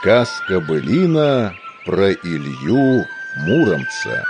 Сказка-былина про Илью Муромца.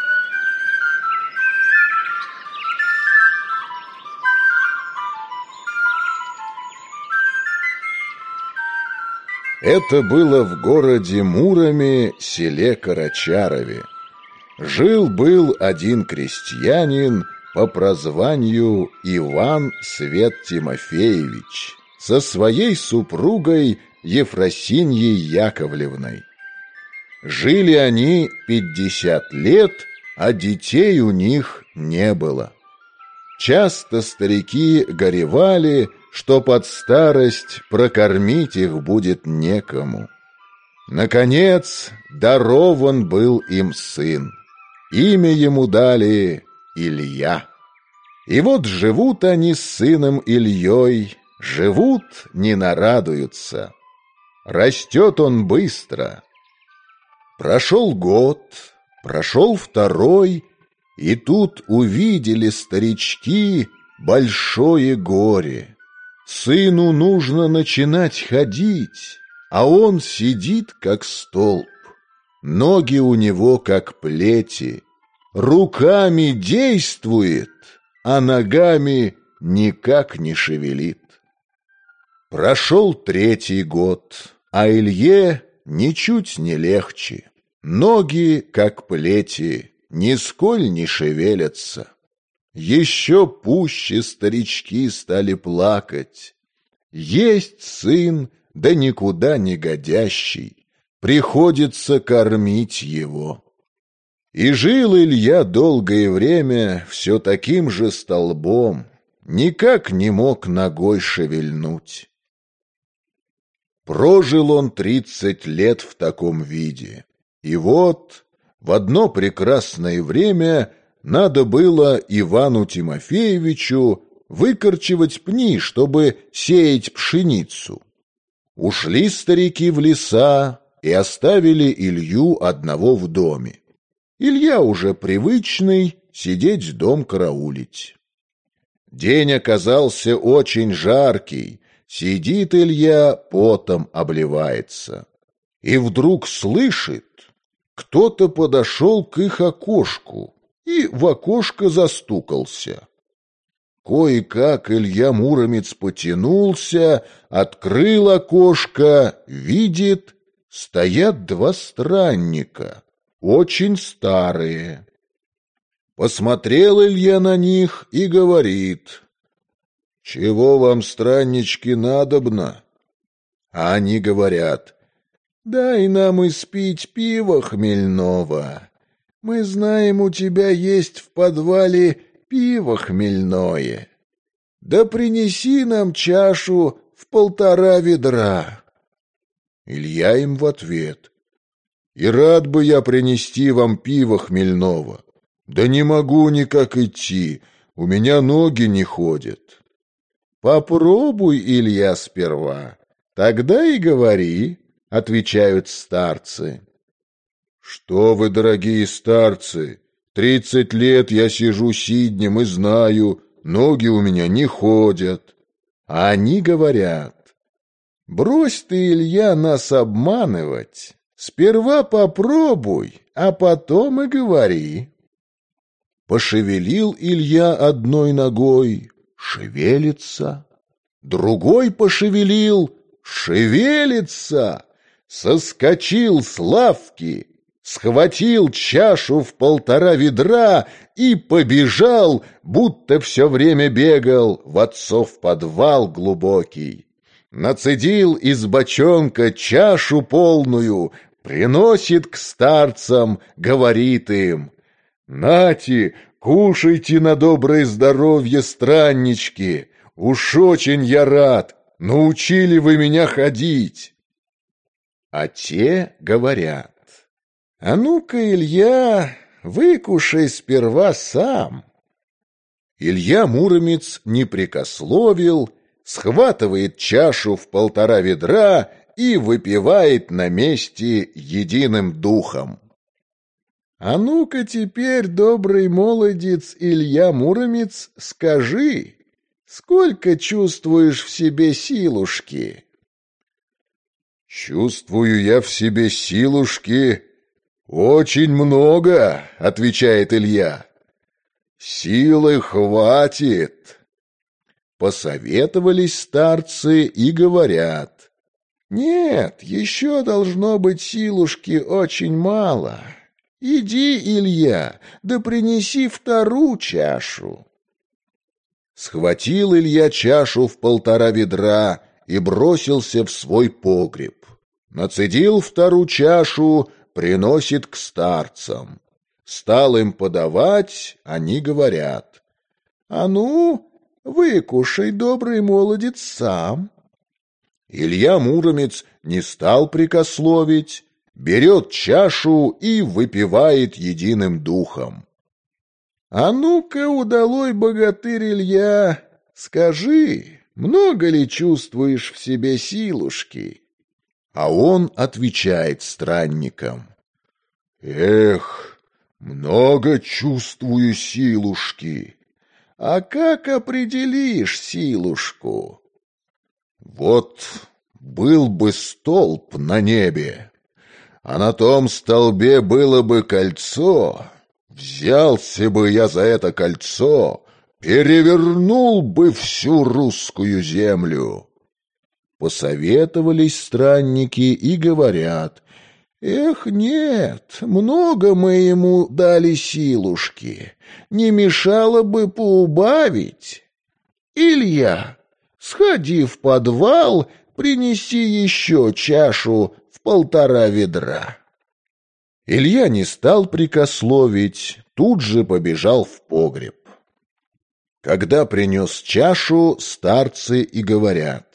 Это было в городе Муроме, селе Карачарове. Жил-был один крестьянин по прозванию Иван Свет Тимофеевич со своей супругой Ефросиньей Яковлевной. Жили они 50 лет, а детей у них не было. Часто старики горевали, что под старость прокормить их будет некому. Наконец, дарован был им сын. Имя ему дали Илья. И вот живут они с сыном Ильей, живут, не нарадуются. Растет он быстро. Прошел год, прошел второй, и тут увидели старички большое горе. Сыну нужно начинать ходить, а он сидит, как столб. Ноги у него, как плети, руками действует, а ногами никак не шевелит. Прошел третий год, а Илье ничуть не легче. Ноги, как плети, нисколь не шевелятся. Еще пуще старички стали плакать. Есть сын, да никуда не годящий, приходится кормить его. И жил Илья долгое время все таким же столбом, никак не мог ногой шевельнуть. Прожил он 30 лет в таком виде, и вот в одно прекрасное время надо было Ивану Тимофеевичу выкорчевать пни, чтобы сеять пшеницу. Ушли старики в леса и оставили Илью одного в доме. Илья уже привычный сидеть дом караулить. День оказался очень жаркий, сидит Илья, потом обливается. И вдруг слышит, кто-то подошел к их окошку и в окошко застукался. Кое-как Илья Муромец потянулся, открыл окошко, видит, стоят два странника, очень старые. Посмотрел Илья на них и говорит: «Чего вам, страннички, надобно?» А они говорят: «Дай нам испить пива хмельного. Мы знаем, у тебя есть в подвале пиво хмельное. Да принеси нам чашу в 1,5 ведра». Илья им в ответ: «И рад бы я принести вам пива хмельного, да не могу никак идти, у меня ноги не ходят». «Попробуй, Илья, сперва, тогда и говори», — отвечают старцы. «Что вы, дорогие старцы, 30 лет я сижу сиднем и знаю, ноги у меня не ходят». А они говорят: «Брось ты, Илья, нас обманывать, сперва попробуй, а потом и говори». Пошевелил Илья одной ногой, шевелится, другой пошевелил, шевелится, соскочил с лавки, схватил чашу в 1,5 ведра и побежал, будто все время бегал, в отцов подвал глубокий. Нацедил из бочонка чашу полную, приносит к старцам, говорит им: «Нате, кушайте на доброе здоровье, страннички, уж очень я рад, научили вы меня ходить». А те говорят: «А ну-ка, Илья, выкушай сперва сам». Илья Муромец не прекословил, схватывает чашу в 1,5 ведра и выпивает на месте единым духом. «А ну-ка теперь, добрый молодец Илья Муромец, скажи, сколько чувствуешь в себе силушки?» «Чувствую я в себе силушки очень много», — отвечает Илья. «Силы хватит». Посоветовались старцы и говорят: «Нет, еще должно быть силушки очень мало. Иди, Илья, да принеси вторую чашу». Схватил Илья чашу в 1,5 ведра и бросился в свой погреб. Нацедил вторую чашу, приносит к старцам. Стал им подавать, они говорят: «А ну, выкушай, добрый молодец, сам». Илья Муромец не стал прекословить, берет чашу и выпивает единым духом. «А ну-ка, удалой богатырь Илья, скажи, много ли чувствуешь в себе силушки?» А он отвечает странникам: «Эх, много чувствую силушки». «А как определишь силушку?» «Вот был бы столб на небе, а на том столбе было бы кольцо. Взялся бы я за это кольцо, перевернул бы всю русскую землю». Посоветовались странники и говорят: «Эх, нет, много мы ему дали силушки, не мешало бы поубавить. Илья, сходи в подвал, принеси еще чашу в 1,5 ведра». Илья не стал прекословить, тут же побежал в погреб. Когда принес чашу, старцы и говорят: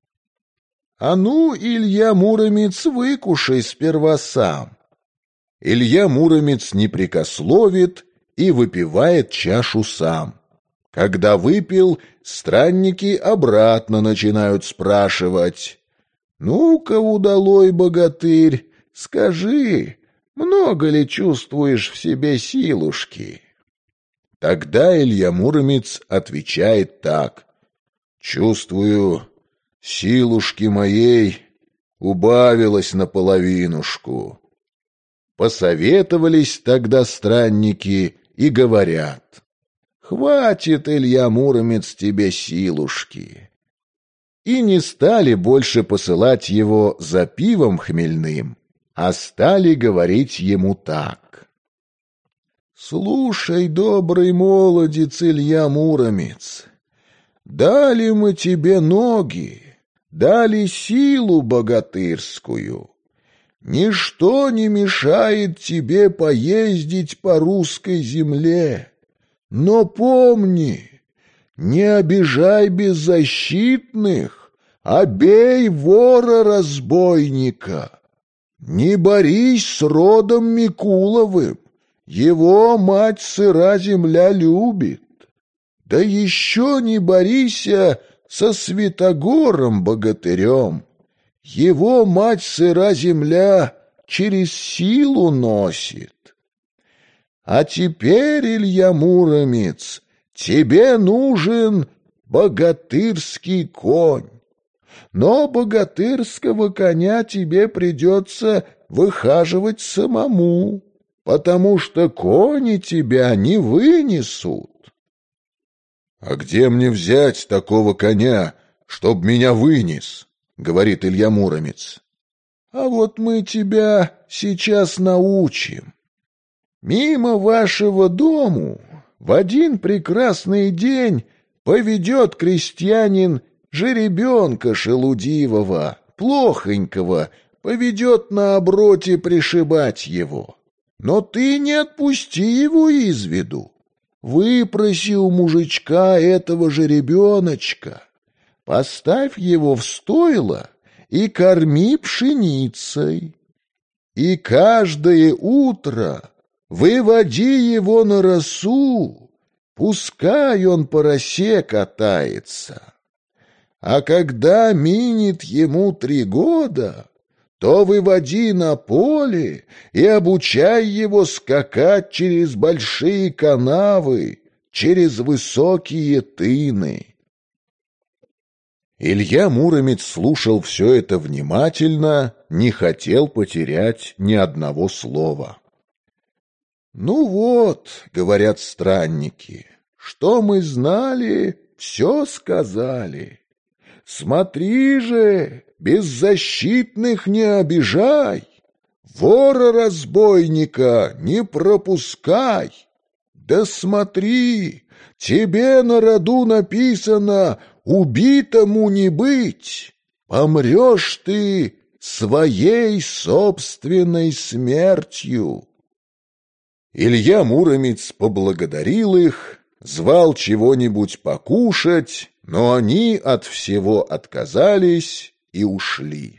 «А ну, Илья Муромец, выкушай сперва сам». Илья Муромец не прекословит и выпивает чашу сам. Когда выпил, странники обратно начинают спрашивать: «Ну-ка, удалой богатырь, скажи, много ли чувствуешь в себе силушки?» Тогда Илья Муромец отвечает так: «Чувствую, силушки моей убавилось наполовинушку». Посоветовались тогда странники и говорят: «Хватит, Илья Муромец, тебе силушки». И не стали больше посылать его за пивом хмельным, а стали говорить ему так: «Слушай, добрый молодец Илья Муромец, дали мы тебе ноги, дали силу богатырскую. Ничто не мешает тебе поездить по русской земле. Но помни, не обижай беззащитных, а бей вора-разбойника. Не борись с родом Микуловым, его мать сыра земля любит. Да еще не борися со Святогором-богатырем. Его мать сыра земля через силу носит. А теперь, Илья Муромец, тебе нужен богатырский конь. Но богатырского коня тебе придется выхаживать самому, потому что кони тебя не вынесут». «А где мне взять такого коня, чтоб меня вынес?» — говорит Илья Муромец. «А вот мы тебя сейчас научим. Мимо вашего дому в один прекрасный день поведет крестьянин жеребенка шелудивого, плохонького, поведет на оброте пришибать его. Но ты не отпусти его из виду. Выпроси у мужичка этого жеребеночка, поставь его в стойло и корми пшеницей. И каждое утро выводи его на росу, пускай он по росе катается. А когда минет ему 3 года, то выводи на поле и обучай его скакать через большие канавы, через высокие тыны». Илья Муромец слушал все это внимательно, не хотел потерять ни одного слова. «Ну вот, — говорят странники, — что мы знали, все сказали. Смотри же, беззащитных не обижай, вора-разбойника не пропускай. Да смотри, тебе на роду написано убитому не быть, помрешь ты своей собственной смертью». Илья Муромец поблагодарил их, звал чего-нибудь покушать, но они от всего отказались и ушли.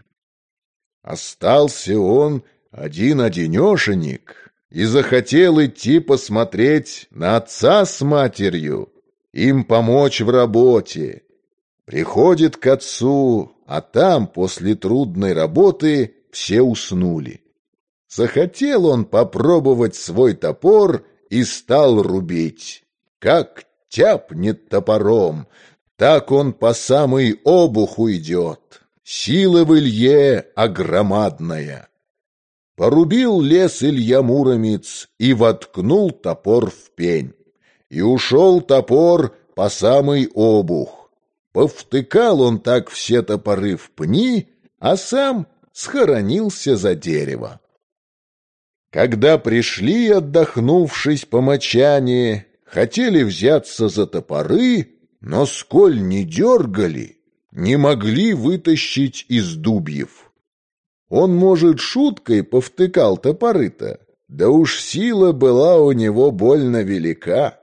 Остался он один-одинешенек и захотел идти посмотреть на отца с матерью, им помочь в работе. Приходит к отцу, а там после трудной работы все уснули. Захотел он попробовать свой топор и стал рубить. Как тяпнет топором, так он по самый обух уйдет. Сила в Илье огромадная. Порубил лес Илья Муромец и воткнул топор в пень. И ушел топор по самый обух. Повтыкал он так все топоры в пни, а сам схоронился за дерево. Когда пришли, отдохнувшись по мочане, хотели взяться за топоры, но сколь не дергали, не могли вытащить из дубьев. Он, может, шуткой повтыкал топоры-то, да уж сила была у него больно велика.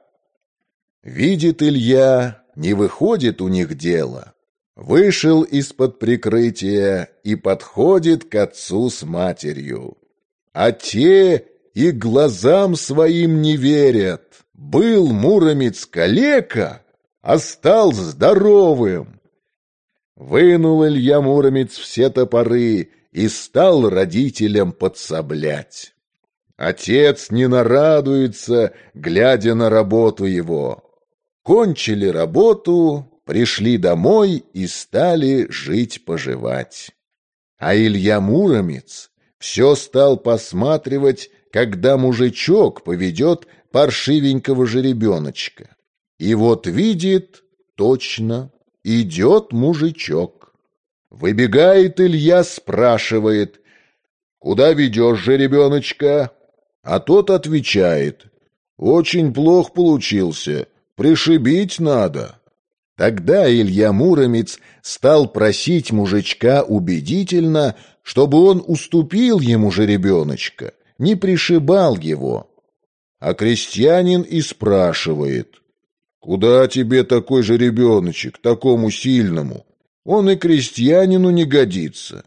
Видит Илья, не выходит у них дело. Вышел из-под прикрытия и подходит к отцу с матерью. А те и глазам своим не верят. Был Муромец калека, а стал здоровым. Вынул Илья Муромец все топоры и стал родителям подсоблять. Отец не нарадуется, глядя на работу его. Кончили работу, пришли домой и стали жить-поживать. А Илья Муромец все стал посматривать, когда мужичок поведет паршивенького жеребеночка. И вот видит, точно, идет мужичок. Выбегает Илья, спрашивает: «Куда ведешь жеребеночка?» А тот отвечает: «Очень плохо получился, пришибить надо». Тогда Илья Муромец стал просить мужичка убедительно, чтобы он уступил ему жеребеночка, не пришибал его. А крестьянин и спрашивает: «Куда тебе такой жеребеночек, такому сильному? Он и крестьянину не годится».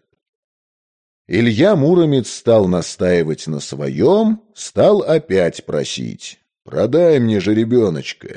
Илья Муромец стал настаивать на своем, стал опять просить: «Продай мне жеребеночка».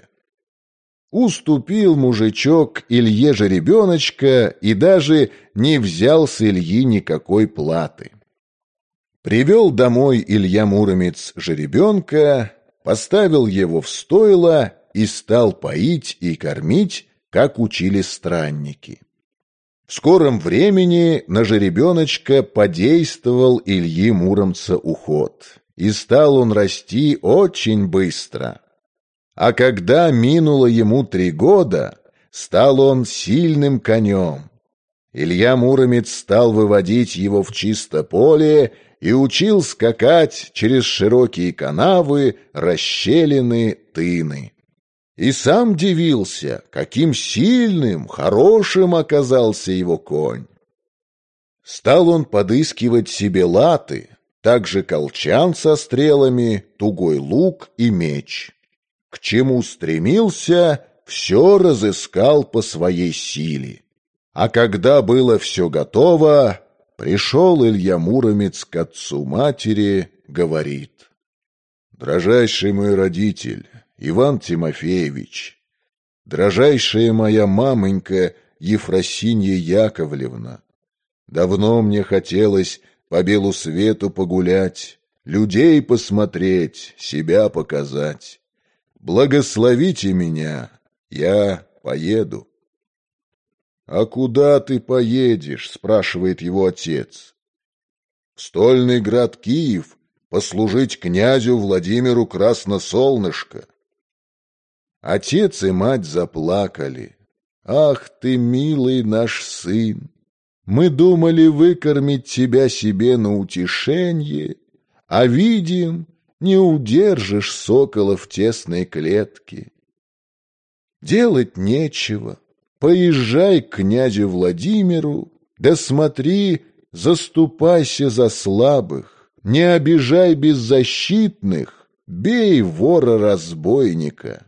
Уступил мужичок Илье жеребеночка и даже не взял с Ильи никакой платы. Привел домой Илья Муромец жеребенка, поставил его в стойло и стал поить и кормить, как учили странники. В скором времени на жеребеночка подействовал Ильи Муромца уход, и стал он расти очень быстро. А когда минуло ему 3 года, стал он сильным конем. Илья Муромец стал выводить его в чисто поле и учил скакать через широкие канавы, расщелины, тыны. И сам дивился, каким сильным, хорошим оказался его конь. Стал он подыскивать себе латы, также колчан со стрелами, тугой лук и меч. К чему стремился, все разыскал по своей силе. А когда было все готово, пришел Илья Муромец к отцу матери, говорит: «Дрожайший мой родитель, Иван Тимофеевич, дрожайшая моя мамонька Ефросинья Яковлевна, давно мне хотелось по белу свету погулять, людей посмотреть, себя показать. Благословите меня, я поеду». «А куда ты поедешь?» — спрашивает его отец. «В стольный град Киев послужить князю Владимиру Красносолнышко». Отец и мать заплакали. «Ах ты, милый наш сын! Мы думали выкормить тебя себе на утешенье, а видим, не удержишь сокола в тесной клетке. Делать нечего, поезжай к князю Владимиру, да смотри, заступайся за слабых, не обижай беззащитных, бей вора-разбойника».